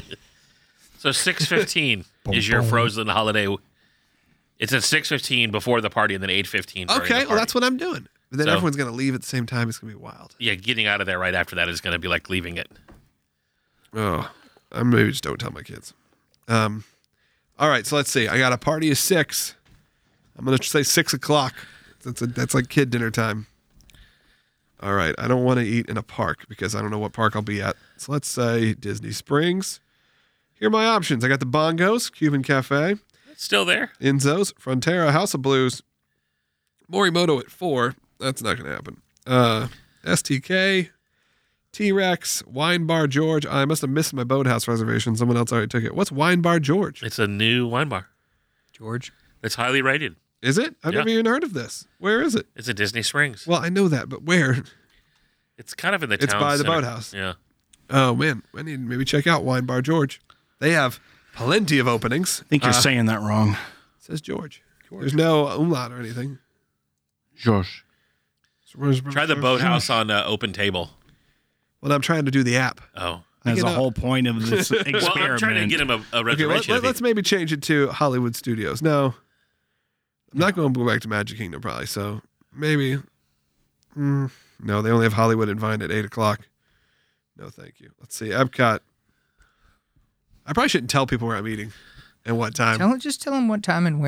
So six fifteen is your Frozen holiday. It's at six fifteen before the party, and then eight fifteen. Okay, well that's what I'm doing. But then So- everyone's gonna leave at the same time. It's gonna be wild. Yeah, getting out of there right after that is going to be like leaving it. Oh, I maybe just don't tell my kids. Um, all right, so let's see. I got a party of six. I'm gonna say six o'clock. That's a, that's like kid dinner time. All right, I don't want to eat in a park because I don't know what park I'll be at. So let's say Disney Springs. Here are my options. I got the Bongos, Cuban Cafe, It's still there. Enzo's, Frontera, House of Blues, Morimoto at four. That's not going to happen. Uh, S T K, T-Rex, Wine Bar George. I must have missed my boathouse reservation. Someone else already took it. What's Wine Bar George? It's a new wine bar. George. It's highly rated. Is it? I've Yeah. never even heard of this. Where is it? It's at Disney Springs. Well, I know that, but where? It's kind of in the It's town by the center. boathouse. Yeah. Oh, man. I need to maybe check out Wine Bar George. They have plenty of openings. I think you're Uh, saying that wrong. says George. There's no umlaut or anything. Josh. Try the boathouse on uh, Open Table. Well, I'm trying to do the app. Oh. That's get the a- whole point of this experiment. Well, I'm trying to get him a, a Okay, reservation. let, if us he- maybe change it to Hollywood Studios. No, I'm not going to go back to Magic Kingdom probably. So maybe, mm, no, they only have Hollywood and Vine at eight o'clock. No, thank you. Let's see, Epcot. I probably shouldn't tell people where I'm eating and what time. Tell just tell them what time and where.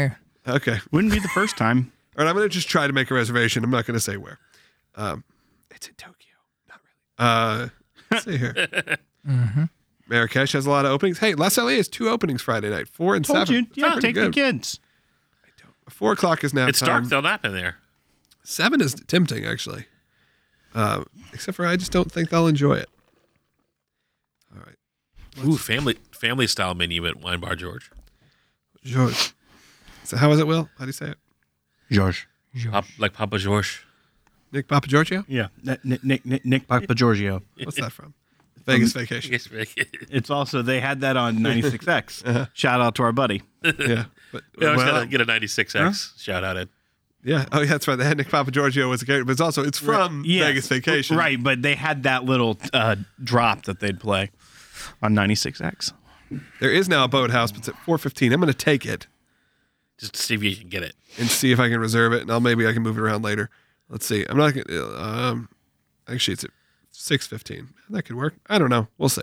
Okay. Wouldn't be the first time. All right, I'm going to just try to make a reservation. I'm not going to say where. Um, it's in Tokyo. Not really. Uh, let's see here. Mm-hmm. Marrakesh has a lot of openings. Hey, La Salle has two openings Friday night, four and Told seven. you. Yeah, Pretty take good. the kids. Four o'clock is now It's time. dark. They'll nap in there. Seven is tempting, actually. Uh, except for I just don't think I'll enjoy it. All right. Ooh, family family style menu at Wine Bar George. George. So how is it, Will? How do you say it? George. Pop, like Papa George. Nick Papa Giorgio? Yeah. Nick Nick Nick, Nick Papa Giorgio. What's that from? Vegas Vacation. Yes, Rick. It's also they had that on ninety-six X. Shout out to our buddy. Yeah. But, Yeah, I was well, gonna get a ninety-six X shout out in. yeah. Oh, yeah, that's right. They had Nick Papa Giorgio was a character, but it's also it's from Yes. Vegas Vacation. Right, but they had that little uh, drop that they'd play on ninety-six X. There is now a boathouse, but it's at four fifteen. I'm going to take it Just to see if you can get it. and see if I can reserve it, and I'll maybe I can move it around later. Let's see. I'm not going to. Um, actually, it's at six fifteen. That could work. I don't know. We'll see.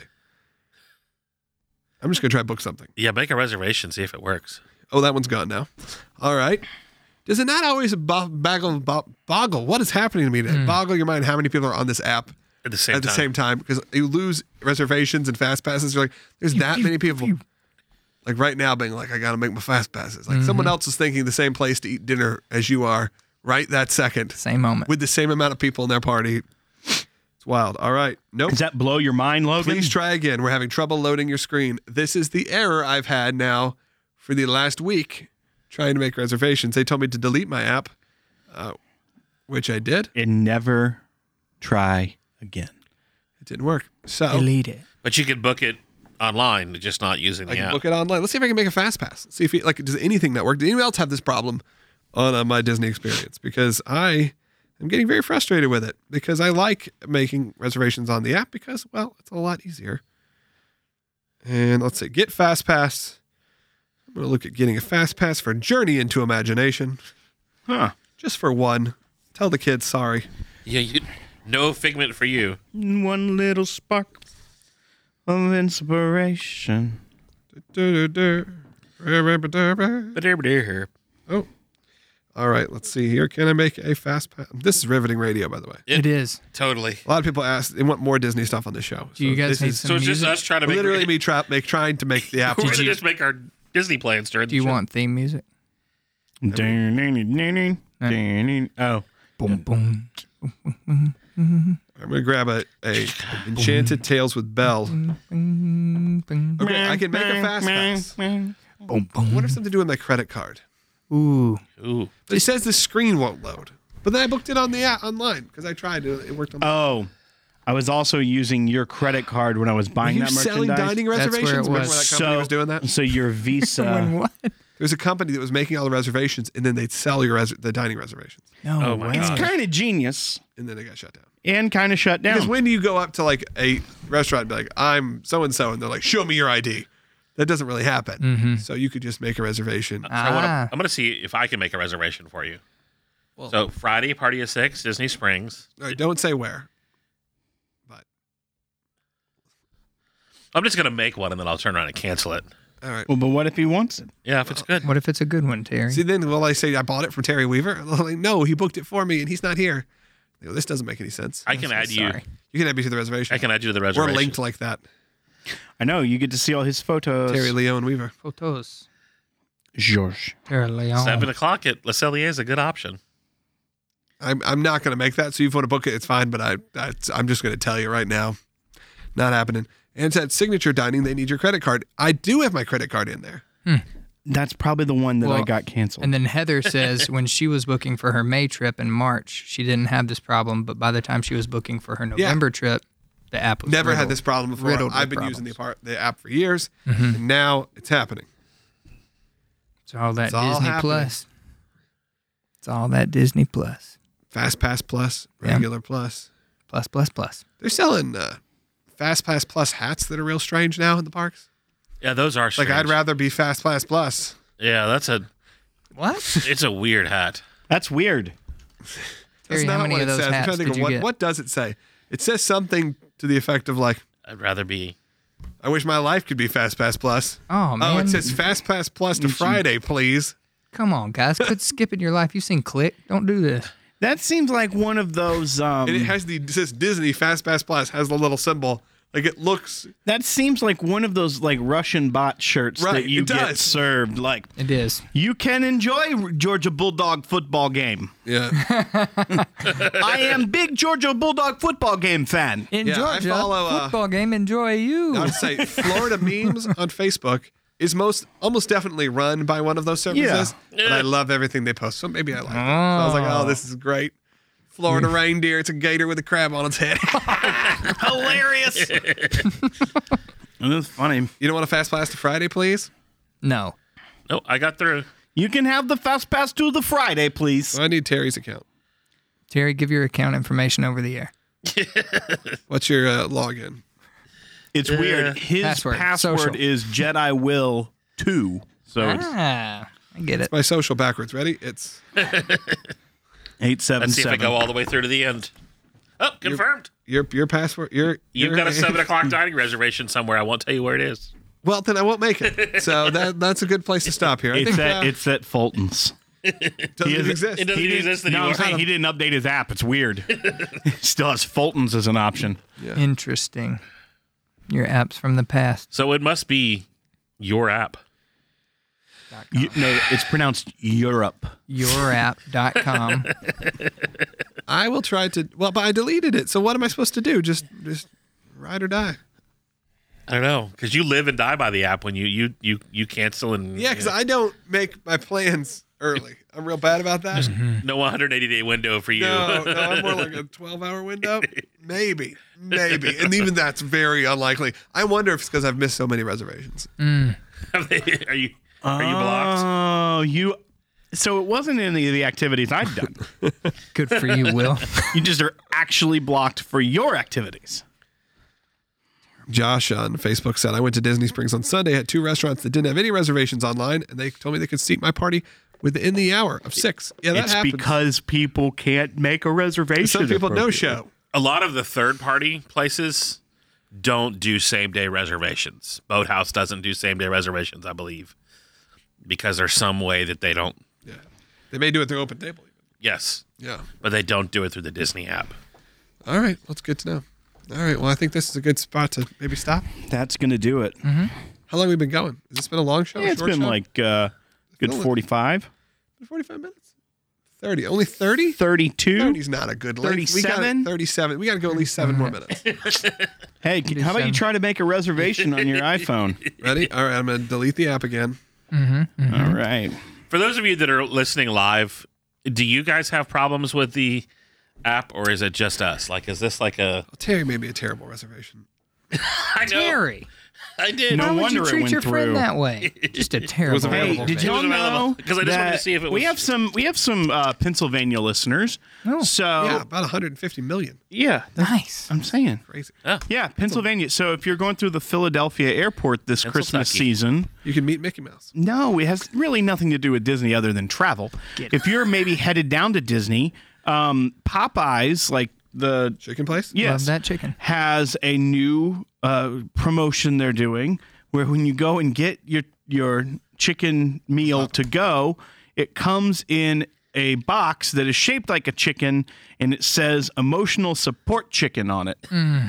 I'm just going to try to book something. Yeah, make a reservation, see if it works. Oh, that one's gone now. All right. Does it not always bo- baggle, bo- boggle? What is happening to me today? Boggle your mind how many people are on this app At the same at the time. same time? Because you lose reservations and fast passes. You're like, there's that many people. Like right now, being like, I got to make my fast passes. Like someone else is thinking the same place to eat dinner as you are right that second Same moment. with the same amount of people in their party. It's wild. All right. Nope. Does that blow your mind, Logan? Please try again. We're having trouble loading your screen. This is the error I've had now for the last week trying to make reservations. They told me to delete my app, uh, which I did. And never try again. It didn't work. So Delete it. But you can book it online, just not using the I can app. book it online. Let's see if I can make a fast pass. Let's see if it, like does anything not work. Did anyone else have this problem on uh, my Disney experience? Because I am getting very frustrated with it because I like making reservations on the app because well, it's a lot easier. And let's see, get fast pass. I'm going to look at getting a fast pass for Journey into Imagination. Huh. Just for one. Tell the kids sorry. Yeah, you, no Figment for you. One little spark of inspiration. Oh. All right, let's see here. Can I make a fast pass? This is riveting radio, by the way. It- It is. Totally. A lot of people ask, they want more Disney stuff on the show. Do you So guys this need is some So it's just music? us trying to make literally me tra- make, trying to make the app. We're work. gonna just make our Disney plans during Do you the show. want theme music? Oh. Boom, boom. I'm going to grab a, a Enchanted Tales with Belle. Okay, I can make a fast pass. Boom, I boom. wonder if something to do with my credit card. Ooh. Ooh. But it says the screen won't load. But then I booked it on the app online because I tried it. It worked on. Oh. I was also using your credit card when I was Are buying you that selling merchandise. dining That's where it reservations? Remember when was. that company was doing that? So your Visa. When what? There's a company that was making all the reservations, and then they'd sell your res- the dining reservations, No Oh my way. God. kind of genius and then they got shut down. and kind of shut Because down. when you go up to like a restaurant and be like, I'm so and so, and they're like, show me your I D. That doesn't really happen. So you could just make a reservation. I wanna, Ah. I'm going to see if I can make a reservation for you. So Friday, party of six, Disney Springs. All right, don't say where. But I'm just going to make one and then I'll turn around and cancel it. all right. Well, but what if he wants it? Yeah, if it's good. What if it's a good one, Terry? See, then will I say I bought it from Terry Weaver? I'm like, no, he booked it for me, and he's not here. They go, this doesn't make any sense. I can I'm add so you. sorry. You can add me to the reservation. I can add you to the We're reservation. linked like that. I know. You get to see all his photos. Terry, Leo, and Weaver. Photos. George. Terry Leon. Seven o'clock at Le Cellier is a good option. I'm I'm not going to make that. So if you want to book it, it's fine. But I, I I'm just going to tell you right now, not happening. And it's at Signature Dining. They need your credit card. I do have my credit card in there. That's probably the one that I Well, got canceled. And then Heather says when she was booking for her May trip in March, she didn't have this problem. But by the time she was booking for her November trip, the app was Never had riddled- this problem before. riddled I've with been using the, problems. apart, the app for years, and now it's happening. It's all that It's all Disney happening. Plus. It's all that Disney Plus. Fast Pass Plus, Yeah. regular Plus. Plus, plus, plus. They're selling uh, Fast Pass Plus hats that are real strange now in the parks. Yeah, those are Like strange. I'd rather be Fast Pass Plus. Yeah, that's a. What? It's a weird hat. That's weird. That's Terry, not how many what of it those says. I'm hats trying to think did of you what, get? what does it say? It says something to the effect of like, I'd rather be. I wish my life could be Fast Pass Plus. Oh, man. Oh, it says Fast Pass Plus to Friday, please. Come on, guys. Quit skipping your life. You've seen Click. Don't do this. That seems like one of those. Um, And it has the it says Disney Fast Pass Plus has the little symbol. Like it looks. that seems like one of those like Russian bot shirts Right, that you it get does. served. Like It is. you can enjoy Georgia Bulldog football game. Yeah. I am big Georgia Bulldog football game fan. In Yeah, I Georgia, follow, uh, football game. Enjoy you. I would say Florida Memes on Facebook is most almost definitely run by one of those services. Yeah. But I love everything they post, so maybe I like it. So I was like, oh, this is great. Florida reindeer. It's a gator with a crab on its head. Hilarious. That's funny. You don't want a fast pass to Friday, please? No. No, I got through. You can have the fast pass to the Friday, please. I need Terry's account. Terry, give your account information over the air. What's your uh, login? It's weird. His Password, password, social. is Jedi Will two. So it's Ah, I get it. My social backwards. Ready? It's eight seven Let's see if I seven. go all the way through to the end. Oh, confirmed. your your password. Your You've your, got a seven o'clock dining reservation somewhere. I won't tell you where it is. Well, then I won't make it. So that that's a good place to stop here. I It's think at uh, it's at Fulton's. doesn't he is- exist. It doesn't He exist didn't, no, anymore. I'm saying he didn't update his app. It's weird. Still has Fulton's as an option. Interesting. Your apps from the past. So it must be your app. You, no, it's pronounced Europe. Your app dot com. I will try to. Well, but I deleted it. So what am I supposed to do? Just just ride or die. I don't know, because you live and die by the app when you you you you cancel and Yeah, because I don't make my plans early. I'm real bad about that. no one hundred eighty day window for you. No, no, I'm more like a twelve hour window. Maybe, maybe, and even that's very unlikely. I wonder if it's because I've missed so many reservations. are you are you blocked? Oh, you. So it wasn't any of the activities I've done. Good for you, Will. You just are actually blocked for your activities. Josh on Facebook said, I went to Disney Springs on Sunday, had two restaurants that didn't have any reservations online, and they told me they could seat my party within the hour of six. Yeah, that It's happens. because people can't make a reservation. Some people no appropriately. show. A lot of the third party places don't do same day reservations. Boathouse doesn't do same day reservations, I believe, because there's some way that they don't. Yeah, they may do it through open table. Even. Yes, Yeah. but they don't do it through the Disney app. All right, well, that's good to know. All right, well, I think this is a good spot to maybe stop. That's going to do it. How long have we been going? Has this been a long show? Yeah, a it's short been show? like uh, good feel like- forty-five, forty-five minutes. thirty. Only thirty? thirty-two. thirty's not a good length. We got thirty-seven? thirty-seven. We got to go at least seven more minutes. Hey, c- how about you try to make a reservation on your iPhone? Ready? All right, I'm going to delete the app again. All right. For those of you that are listening live, do you guys have problems with the app, or is it just us? Like, is this like a? Terry made me a terrible reservation. I know. Terry. I did. No How would wonder you it treat went your friend through. that way? Just a terrible. available. Hey, did It y'all was available, know? 'cause I just wanted to that see if it we was- have some. We have some uh, Pennsylvania listeners. Oh. So Yeah, about one hundred fifty million. yeah, Nice. I'm saying. Crazy. Yeah, Pennsylvania. So if you're going through the Philadelphia airport this Christmas Pennsyltucky. season, You can meet Mickey Mouse. no, it has really nothing to do with Disney other than travel. If you're maybe headed down to Disney, um, Popeyes, like the Chicken place? yes, Love that chicken. has a new uh, promotion they're doing where when you go and get your your chicken meal to go, it comes in a box that is shaped like a chicken and it says emotional support chicken on it.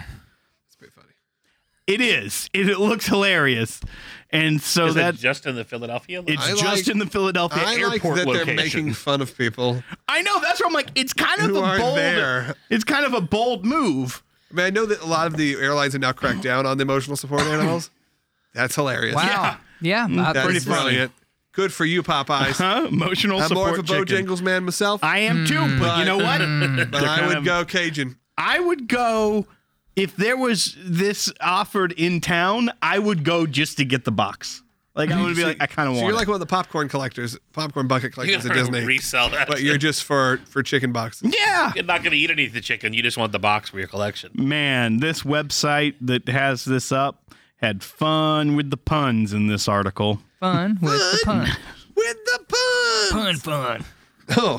It's pretty funny. It is. It, it looks hilarious. And so Is that it just in the Philadelphia? it's I just like- in the Philadelphia I like airport that location. they're making fun of people. I know, that's where I'm like, it's kind of Who a aren't bold there. It's kind of a bold move. I mean, I know that a lot of the airlines have now cracked down on the emotional support animals. That's hilarious. Wow. Yeah. uh, That pretty is funny. brilliant. Good for you, Popeyes. Huh? Emotional I'm support more of a chicken. Bojangles man myself, I am too, but you know what? but They're I kind would of- go Cajun. I would go if there was this offered in town. I would go just to get the box. Like I would be like, I kind of So want. you're it. like one of the popcorn collectors, popcorn bucket You collectors at gotta Disney, resell that. but you're just for for chicken boxes. yeah, You're not going to eat any of the chicken. You just want the box for your collection. man. This website that has this up had fun with the puns in this article. Fun with the pun. With the puns. Fun, fun. Oh,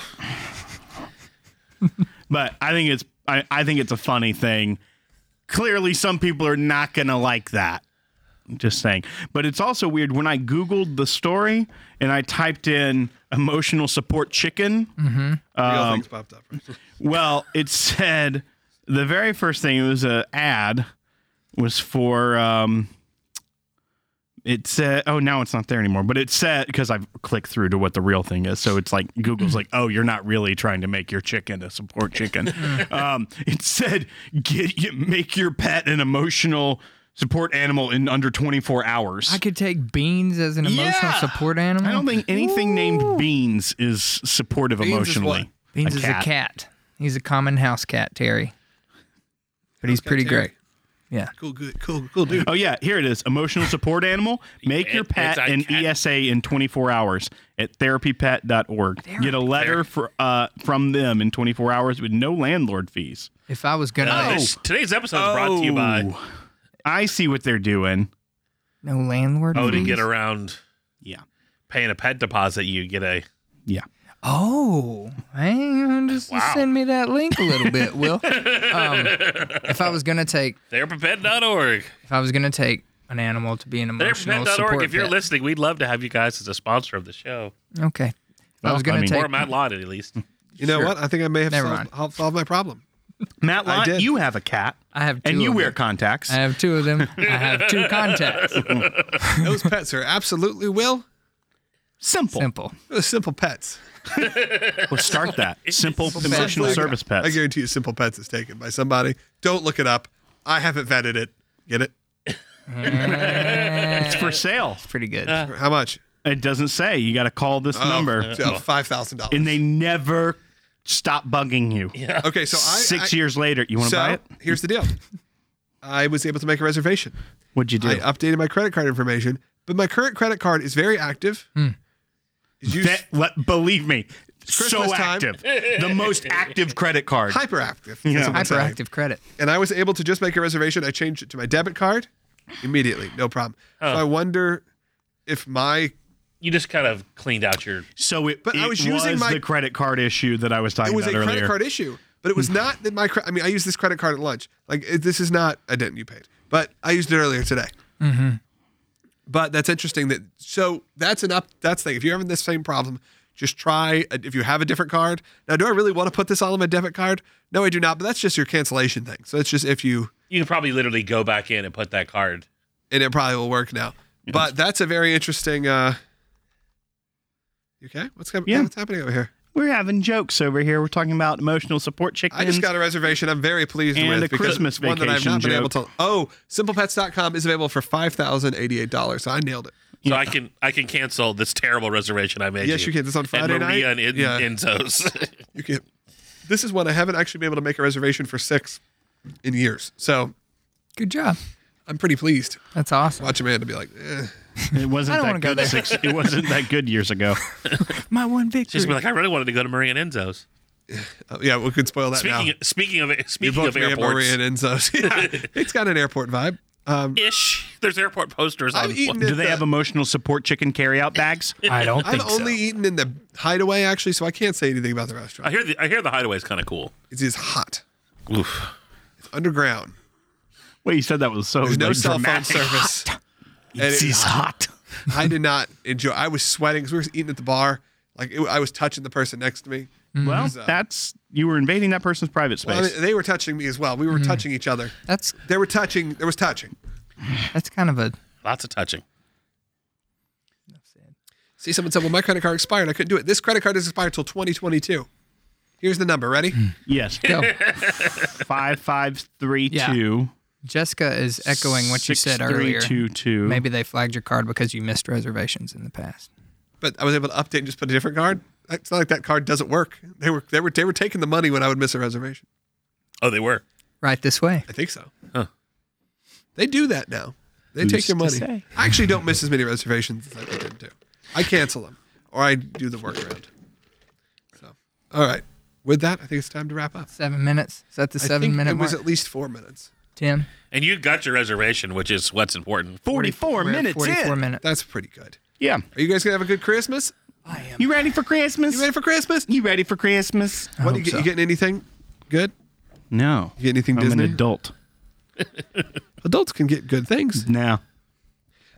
But I think it's I, I think it's a funny thing. Clearly, some people are not gonna like that. Just saying. But it's also weird when I Googled the story and I typed in emotional support chicken. Real Um, things popped up. Well, it said the very first thing, it was an ad, was for, um, it said, oh, now it's not there anymore, but it said, because I've clicked through to what the real thing is. So it's like, Google's like, oh, you're not really trying to make your chicken a support chicken. um, it said, get make your pet an emotional support animal in under twenty-four hours. I could take beans as an emotional Yeah. support animal. I don't think anything named Beans is supportive Beans is emotionally. what? Beans is a cat. He's a common house cat, Terry. But he's House cat pretty Terry. great. Yeah. Cool, good, cool, cool dude. Oh, yeah, here it is. Emotional support animal. Make your It- pet it's a an cat. E S A in twenty-four hours at therapy pet dot org. Get a letter for, uh, from them in twenty-four hours with no landlord fees. If I was gonna Uh, make this- today's episode is brought to you by Oh, I see what they're doing. no landlord Oh, to fees? get around Yeah. paying a pet deposit, you get a Yeah. Oh, hey, just Wow. send me that link a little bit, Will. Um, if I was gonna take, therapy pet dot org. if I was gonna take an animal to be an therapy emotional pet dot org. support If you're pet. listening, we'd love to have you guys as a sponsor of the show. Okay. If I Well, was I gonna mean- take, Or Matt Lott, at least. You know Sure. what? I think I may have Never solved, mind. helped solve my problem. Matt I Lott, did. you have a cat. I have two And you of wear them. contacts. I have two of them. I have two contacts. Those pets are absolutely Will. Simple. Simple. Those simple pets. We'll start that. Simple emotional pets. service I pets. guarantee you, Simple Pets is taken by somebody. Don't look it up. I haven't vetted it. Get it? It's for sale. Pretty good. How much? It doesn't say. You got to call this number. So five thousand dollars. And they never stop bugging you. Okay, so I Six I, years later, you want to So buy it? here's the deal. I was able to make a reservation. What'd you do? I updated my credit card information, but my current credit card is very active. Is used That- let- believe me, so Christmas time. active. The most active credit card. hyperactive. Yeah. that's what I'm saying. Hyperactive credit. And I was able to just make a reservation. I changed it to my debit card immediately, no problem. So I wonder if my You just kind of cleaned out your. So it, But it I was using my- the credit card issue that I was talking it was a about earlier. credit card issue, but it was not that my. cre- I mean, I used this credit card at lunch. Like it, this is not. I didn't. You paid, but I used it earlier today. Mm-hmm. But that's interesting. That so that's an up. That's the thing. If you're having this same problem, just try. If you have a different card. Now, do I really want to put this all on my debit card? No, I do not. But that's just your cancellation thing. So it's just if you, You can probably literally go back in and put that card. and it probably will work now. But that's a very interesting. uh you okay? What's, hap- Yeah. what's happening over here? We're having jokes over here. We're talking about emotional support chickens. I just got a reservation I'm very pleased And with a because Christmas one that I've vacation not been able joke. to. Oh, simple pets dot com is available for five thousand eighty-eight dollars. So I nailed it. So I can I can cancel this terrible reservation I made. Yes, you can. It's on Friday at Maria night. and in, Yeah. Enzo's. You can. This is one I haven't actually been able to make a reservation for six in years. So Good job. I'm pretty pleased. That's awesome. Watch Amanda be like, eh. It wasn't I don't that wanna go good. there. Six, it wasn't that good years ago. My one victory. Just be like, I really wanted to go to Maria and Enzo's. oh, yeah, we could spoil that Speaking now. speaking of You speaking booked of me at airports, Maria and Enzo's. Yeah, it's got an airport vibe. Um, ish. There's airport posters on. I've eaten Do at they the- have emotional support chicken carryout bags? I don't I've think only so. eaten in the Hideaway actually, so I can't say anything about the I restaurant. hear the I hear the Hideaway is kind of cool. It is hot. Oof. It's underground. Well, you said that was so There's no like, cell phone dramatic. service. And it It's is hot. I did not enjoy. I was sweating because we were eating at the bar. Like it, I was touching the person next to me. Well, So- that's you were invading that person's private space. Well, I mean, they were touching me as well. We were touching each other. That's They were touching. There was touching. that's kind of a Lots of touching. See, someone said, "Well, my credit card expired. I couldn't do it. This credit card is expired till twenty twenty-two." Here's the number. Ready? yes. go. Five five three two. Jessica is echoing what you said earlier. Two two. Maybe they flagged your card because you missed reservations in the past. But I was able to update and just put a different card. It's not like that card doesn't work. They were they were they were taking the money when I would miss a reservation. Oh, they were. Right this way. I think so. Huh. They do that now. They Who's take your to money. say? I actually don't miss as many reservations as I did do. I cancel them or I do the workaround. So, all right. With that, I think it's time to wrap up. Seven minutes. Is that the I seven think minute it was mark? at least four minutes. Tim. And you got your reservation, which is what's important. Forty-four We're at minutes Forty-four in. minutes. That's pretty good. Yeah. Are you guys gonna have a good Christmas? You ready for Christmas? You ready for Christmas? You ready for Christmas? What do hope you get? so. You getting anything good? No. You get anything I'm Disney? an adult Adults can get good things. now.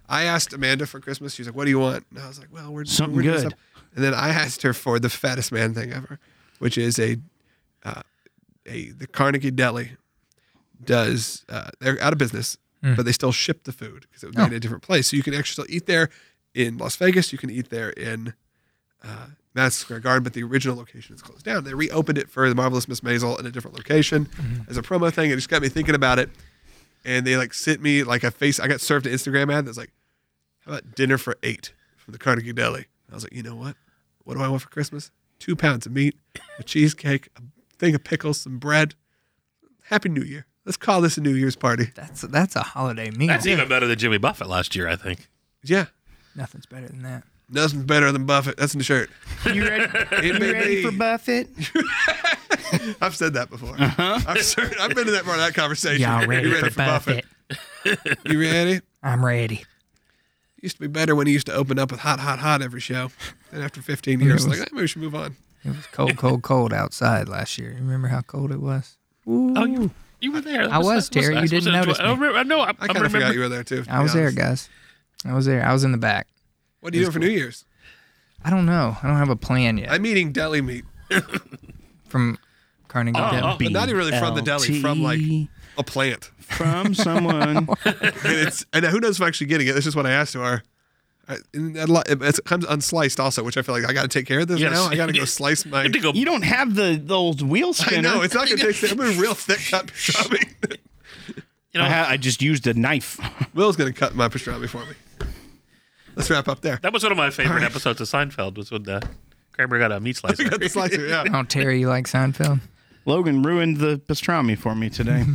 I asked Amanda for Christmas. She's like, "What do you want?" And I was like, "Well, we're Something we're doing good." stuff." And then I asked her for the fattest man thing ever, which is a uh, a the Carnegie Deli does. Uh, they're out of business, Mm. but they still ship the food because it would be Oh. in a different place. So you can actually still eat there in Las Vegas. You can eat there in uh, Madison Square Garden, but the original location is closed down. They reopened it for the Marvelous Miss Maisel in a different location as a promo thing. It just got me thinking about it. And they like sent me like a face. I got served an Instagram ad that's like, "How about dinner for eight from the Carnegie Deli?" I was like, you know what? What do I want for Christmas? Two pounds of meat, a cheesecake, a thing of pickles, some bread. Happy New Year. Let's call this a New Year's party. That's that's a holiday meal. That's even better than Jimmy Buffett last year, I think. Yeah. Nothing's better than that. Nothing's better than Buffett. That's in the shirt. You ready? It You may ready be. for Buffett? I've said that before. I've, ser- I've been in that part of that conversation. Y'all ready, You for, Buffett? You ready? I'm ready. Used to be better when he used to open up with hot, hot, hot every show. And after fifteen years, It was- like, hey, maybe we should move on. It was cold, cold, cold outside last year. You remember how cold it was? Oh, you, you were there. That I was, that Terry. You nice. didn't Was it- notice I me. remember- No, I, I I kind of remember. forgot you were there too. to I be was there, honest. guys. I was there. I was in the back. What are you doing for New Year's? I don't know. I don't have a plan yet. I'm eating deli meat. From Carnegie Oh, Deli. oh. But not even really from the deli, from like a plant. from someone. And it's and who knows if I'm actually getting it. This is what I asked to her. I, and a lot- it comes unsliced also, which I feel like I got to take care of this Yes. now. I got to go slice my. You had to go. You don't have the those wheel I spinner. know it's not going to take. I'm a real thick cut pastrami. You know, I, ha- I just used a knife. Will's going to cut my pastrami for me. Let's wrap up there. that was one of my favorite episodes of Seinfeld. Was when uh, Kramer got a meat We slicer. got the slicer. Yeah. Oh, Terry, you like Seinfeld? Logan ruined the pastrami for me today.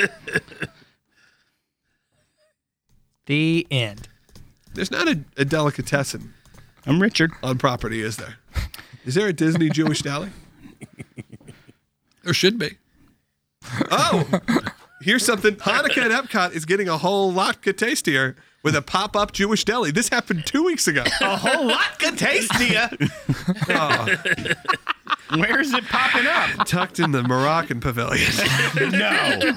The end. There's not a, a delicatessen I'm Richard. on property, is there? Is there a Disney Jewish deli? There should be. Oh, here's something. Hanukkah at Epcot is getting a whole lot tastier with a pop-up Jewish deli. This happened two weeks ago. A whole lot could tastier. Oh, Where's it popping up? tucked in the Moroccan pavilion. No.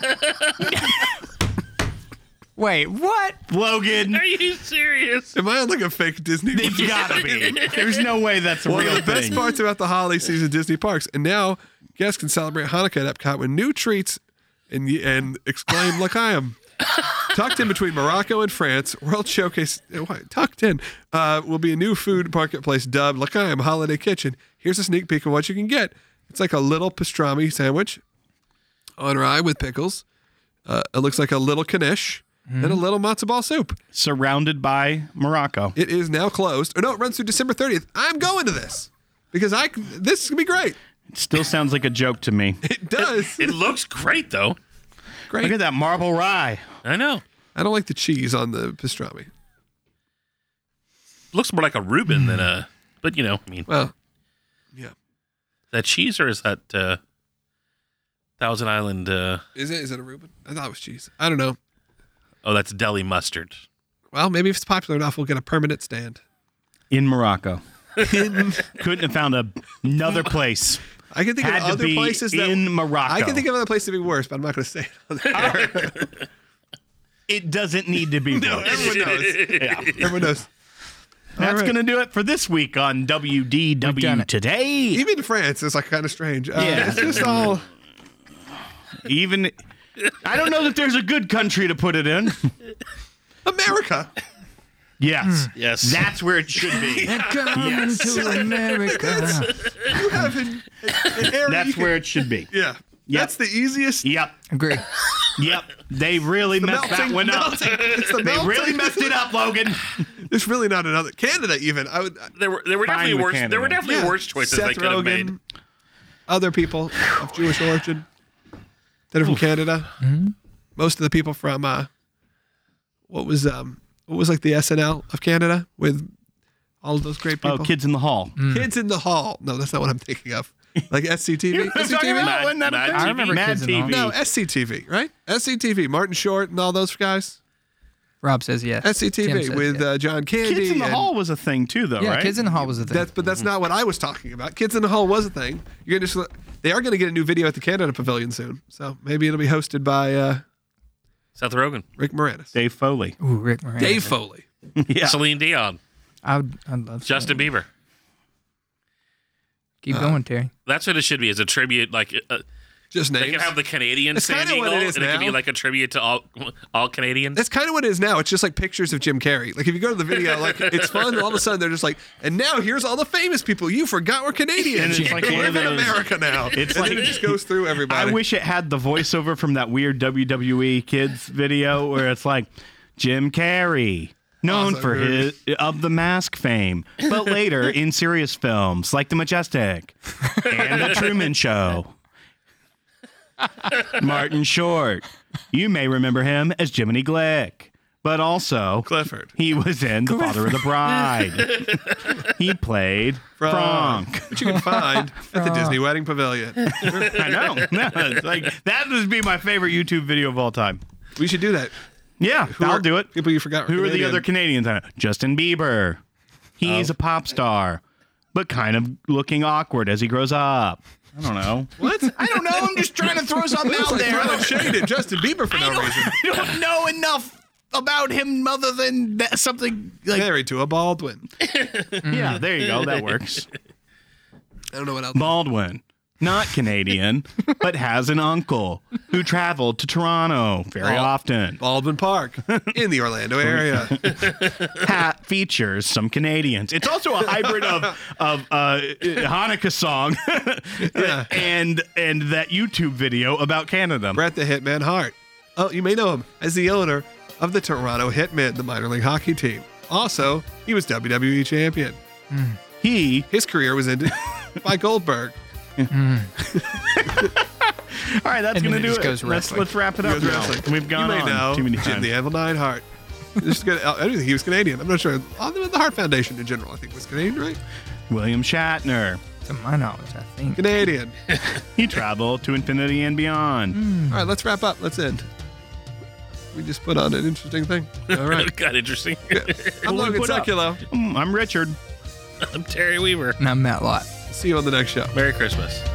Wait, what? Logan. Are you serious? Am I on like a fake Disney? It's gotta be. There's no way that's a One real of the best thing. parts about the holiday season at Disney parks, and now guests can celebrate Hanukkah at Epcot with new treats and and exclaim L'chaim. Tucked in between Morocco and France, World Showcase what, tucked in uh, will be a new food marketplace dubbed L'chaim Holiday Kitchen. Here's a sneak peek of what you can get. It's like a little pastrami sandwich on rye with pickles. Uh, it looks like a little knish and a little matzo ball soup. Surrounded by Morocco. It is now closed. Or no, it runs through December thirtieth. I'm going to this because I this is gonna be great. It still sounds like a joke to me. It does. It looks great though. Great. Look at that marble rye. I know. I don't like the cheese on the pastrami. Looks more like a Reuben than a. But you know, I mean, Well, yeah. that cheese or is that uh, Thousand Island? Uh, Is it? Is it a Reuben? I thought it was cheese. I don't know. oh, that's deli mustard. Well, maybe if it's popular enough, we'll get a permanent stand. In Morocco. Couldn't have found a, another place. I can think Had of to other be places that in Morocco. I can think of other places to be worse, but I'm not going to say it on there. It doesn't need to be. No, worse. everyone knows. Yeah. Everyone knows. That's All right. going to do it for this week on W D done W it. Today. Even France is like kind of strange. Uh, Yeah. It's just all. Even, I don't know that there's a good country to put it in. America. Yes. Yes. That's where it should be. Coming to America. You have an, an area. That's you can- where it should be. Yeah. Yep. That's the easiest. Yep. Agree. Yep. They really The messed that melting- one up. melting. It's the They melting. really messed it up, Logan. There's really not another. Canada, even. I would. There were there were Fine definitely with worse. There were Canada. definitely Yeah. worse choices Seth they could have made. Rogen, other people of Jewish origin that are from Canada. Most of the people from uh, what was um what was like the S N L of Canada with all of those great people. Oh, Kids in the Hall. Kids in the Hall. No, that's not what I'm thinking of. Like S C T V. You know what I'm S C T talking V? about? Wasn't that a Mad- thing? Mad I remember Mad Kids in the T V. Hall. No, S C T V, right? S C T V. Martin Short and all those guys. Rob says yes. S C T Tim V says with yes. uh, John Candy. Kids in the and- Hall was a thing too, though, yeah, right? Kids in the Hall was a thing. That's but that's not what I was talking about. Kids in the Hall was a thing. You're gonna just they are gonna get a new video at the Canada Pavilion soon. So maybe it'll be hosted by uh, Seth Rogen. Rick Moranis. Dave Foley. Ooh, Rick Moranis. Dave Foley. Yeah. Celine Dion, I would. I'd love Justin Celine. Bieber. Keep going, Terry. That's what it should be, as a tribute. Like uh, Just names. they can have the Canadian That's Sand kinda Eagle, what it is and it can be now. like a tribute to all all Canadians. That's kind of what it is now. It's just like pictures of Jim Carrey. Like if you go to the video, like it's fun. All of a sudden they're just like, and now here's all the famous people you forgot were Canadian. And it's like we one live of in those- America now. It's and like- then it just goes through everybody. I wish it had the voiceover from that weird W W E Kids video where it's like Jim Carrey, known Awesome for movie. his of the Mask fame, but later in serious films like The Majestic and The Truman Show. Martin Short, you may remember him as Jiminy Glick, but also Clifford. he was in The Father of the Bride. He played Frank. Which you can find at the Disney Wedding Pavilion. I know. No, it's like that would be my favorite YouTube video of all time. We should do that. Yeah, Who I'll are do it. People you forgot. Were Who are the Canadian. other Canadians on it? Justin Bieber. He's Oh. a pop star, but kind of looking awkward as he grows up. I don't know. What? I don't know. I'm just trying to throw something It's out like there. throwing shade at Justin Bieber for no I don't, reason. I don't know enough about him other than that, something like. Married to a Baldwin. Yeah, there you go. That works. I don't know what else. Baldwin. Not Canadian, but has an uncle who traveled to Toronto very Bal- often. Baldwin Park in the Orlando area. Hat features some Canadians. It's also a hybrid of of uh, Hanukkah song Yeah. and and that YouTube video about Canada. Brett the Hitman Hart. Oh, you may know him as the owner of the Toronto Hitmen, the minor league hockey team. Also, he was W W E champion. He. His career was ended by Goldberg. All right, that's And then gonna it do just it. goes let's wrestling. let's wrap it up. Goes now. wrestling. We've gone you may on know too many Jim times. the Anvil Nine Hart. Just good. I think he was Canadian. I'm not sure. Oh, the Hart Foundation in general, I think, was Canadian, right? William Shatner. To my knowledge, I think. Canadian. He traveled to infinity and beyond. All right, let's wrap up. Let's end. We just put on an interesting thing. All right. Got interesting. I'm What we Logan put up? Seculo. Mm, I'm Richard. I'm Terry Weaver. And I'm Matt Lott. See you on the next show. Merry Christmas.